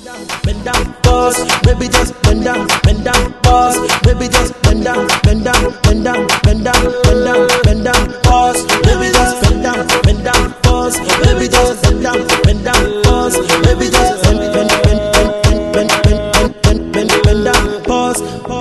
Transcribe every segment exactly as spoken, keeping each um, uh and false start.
bend down, pause. Baby just bend down, bend down, pause. Baby just bend down, bend down, bend down, bend down, bend down, bend down, pause. Baby just bend down, bend down, pause. Baby just bend down, bend down, pause. Baby just bend, bend, bend, bend, bend, bend, bend, bend, bend, bend down, pause.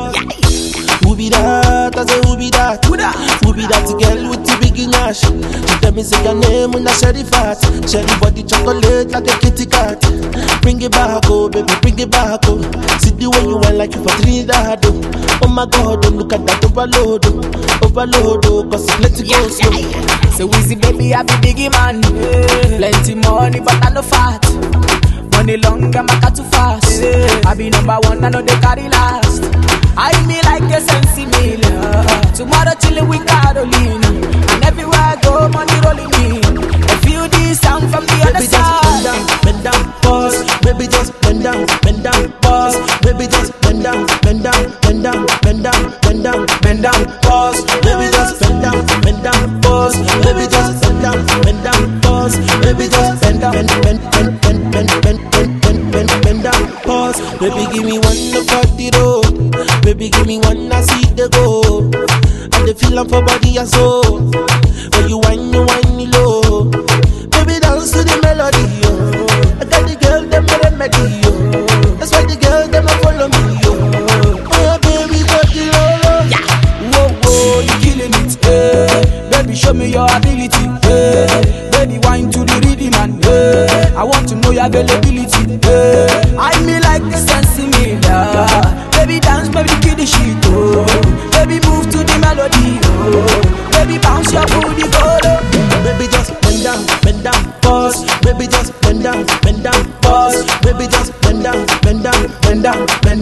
Who be that? I say who be that? Who that? Who be that girl with the big ash? She tell me say your name when I share the fat. Share the body chocolate like a kitty cat. Bring it back, oh baby, bring it back, oh. See the way you want like you for Trinidad, oh. Oh my God, oh look at that overload, oh. Overload, oh, cause let it go slow. So easy baby, I be biggie man. Yeah. Plenty money, but I no fat. Money long, I'm a too fast. Yeah. I be number one, I know they carry last. I me like a sensi meal. Tomorrow chillin' with Carolina. And everywhere I go, money rolling in. I feel this sound from the other baby side. Just bend down, bend down, pause. Baby just bend down, bend down, pause. Baby just bend down, bend down, bend down, bend down, bend down, bend down, pause. Baby just bend down, bend down, pause. Baby just bend down, bend down, pause. Baby just bend down, bend, bend, bend, bend, bend, bend, bend, bend, bend, bend down, pause. Baby give me one to cut the road. Baby give me one, I see the go. And the feeling for body and soul. When you whine, you whine you low. Baby dance to the melody, yo. I got the girl, them a remedy, yo. That's why the girl, them a follow me, yo. Oh baby, body low. Yeah. Whoa, whoa, you killing it, eh. Baby, show me your ability, eh. Baby, whine to the rhythm, man, eh. I want to know your availability, eh. I me like the sense in me, yeah. Baby dance, baby kill the shit, oh. Baby move to the melody, oh. Baby bounce your booty, go low. Baby just bend down, bend down, pause. Baby just bend down, bend down, pause. Baby just bend down, bend down, bend down, bend